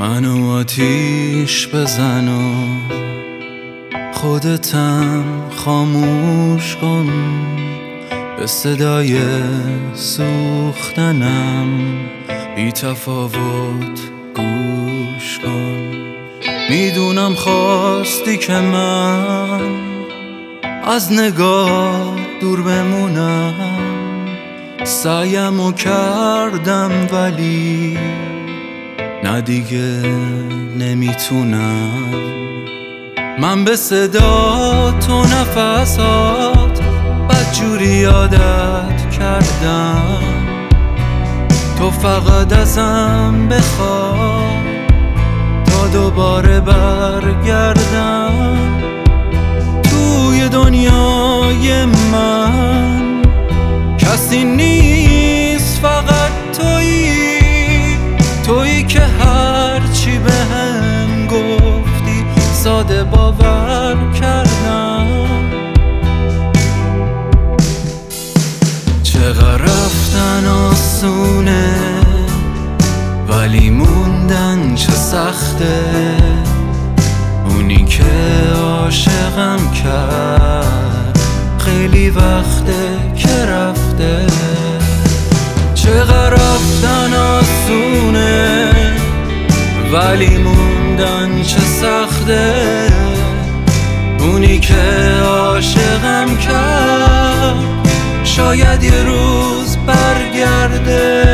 منو آتیش بزن و خودتم خاموش کن، به صدای سوختنم بی تفاوت گوش کن. میدونم خواستی که من از نگاه دور بمونم، سعیمو کردم ولی نه دیگه نمیتونم. من به صدا تو نفسات بدجوری یادت کردم، تو فقط ازم بخواه تا دوباره برگردم. توی دنیای من کسی نیست، فقط تویی که هرچی بهم گفتی ساده باور کردم. چقدر رفتن آسونه ولی موندن چه سخته، اونی که عاشقم کرد خیلی وقته که رفته. چقدر رفتن آسونه ولی موندن چه سخته، اونی که عاشقم کرد شاید یه روز برگرده.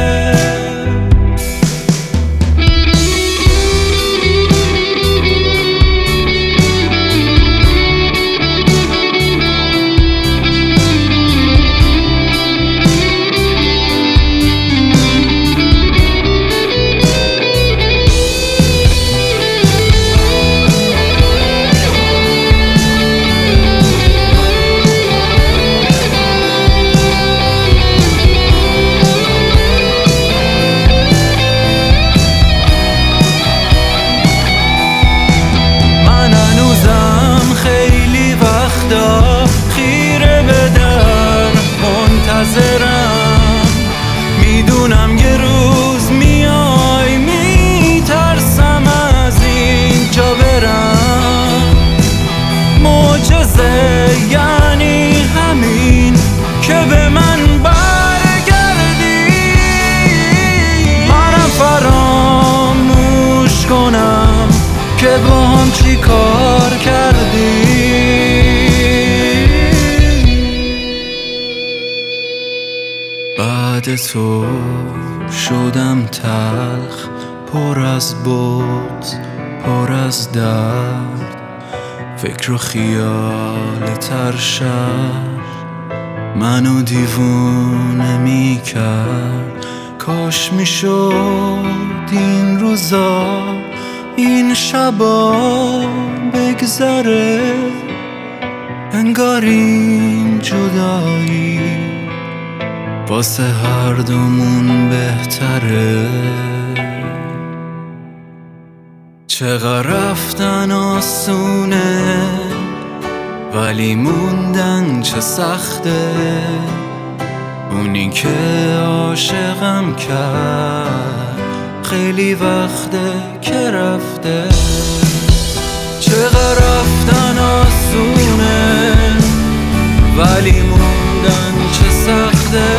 خیره به در منتظرم، میدونم یه روز میای، میترسم از اینجا برم. معجزه یعنی همین که به من برگردی، منم فراموش کنم که با هم چی کار کردی. بعد تو شدم تلخ، پر از بغض، پر از درد، فکر و خیال ترشد منو دیوونه میکرد. کاش میشد این روزا، این شبا بگذره، انگار این جدایی واسه هر دومون بهتره. چقدر رفتن آسونه ولی موندن چه سخته، اونی که عاشقم کرد خیلی وقته که رفته. چقدر رفتن آسونه ولی موندن چه سخته،